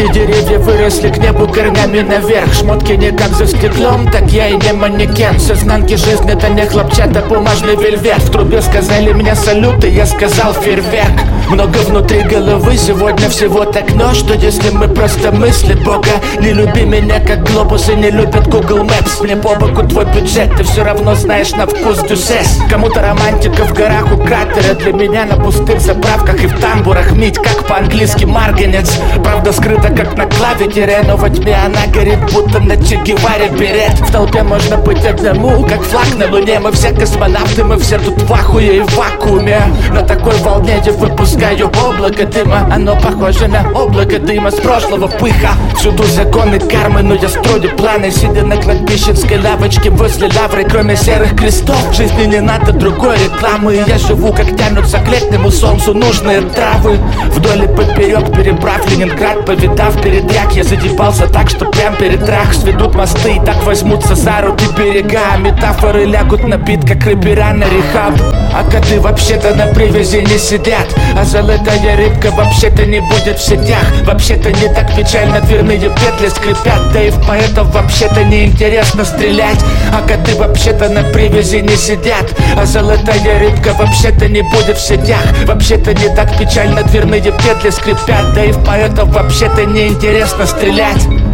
Эти деревья выросли к небу корнями наверх. Шмотки не как за стеклом, так я и не манекен. С изнанки жизнь это не хлопчата, бумажный вельвет. В трубе сказали мне салют, и я сказал фейерверк. Много внутри головы, сегодня всего так но, что если мы просто мысли Бога. Не люби меня как глобус и не любят Google Maps. Мне по боку твой бюджет, ты все равно знаешь на вкус дюсес. Кому-то романтика в горах у кратера, для меня на пустых заправках и в тамбурах мить, как по-английски марганец. Правда скрыта как на клавиатуре, но во тьме она горит, будто на Че Геваре берет. В толпе можно быть одному, как флаг на луне. Мы все космонавты, мы все тут в ахуе и в вакууме. На такой волне я выпускаю облако дыма. Оно похоже на облако дыма с прошлого пыха. Всюду законы кармы, но я строю планы, сидя на кладбищенской лавочке возле лавры. Кроме серых крестов, в жизни не надо другой рекламы. И я живу, как тянутся к летнему солнцу нужные травы. Вдоль и поперек переправ Ленинград, повидав передряг. Я задебался так, что прям перед трах сведут мосты и так возьмутся за руки берега. Метафоры лягут на бит, как рэпера на рехаб. А коты вообще-то на привязи не сидят, а золотая рыбка вообще-то не будет в сетях. Вообще-то не так печально, дверные петли скрипят. Да и в поэтов вообще-то не интересно стрелять. А коты вообще-то на привязи не сидят, а золотая рыбка вообще-то не будет в сетях. Вообще-то не так печально, дверные петли скрипят. Да и в поэтов вообще-то не интересно стрелять.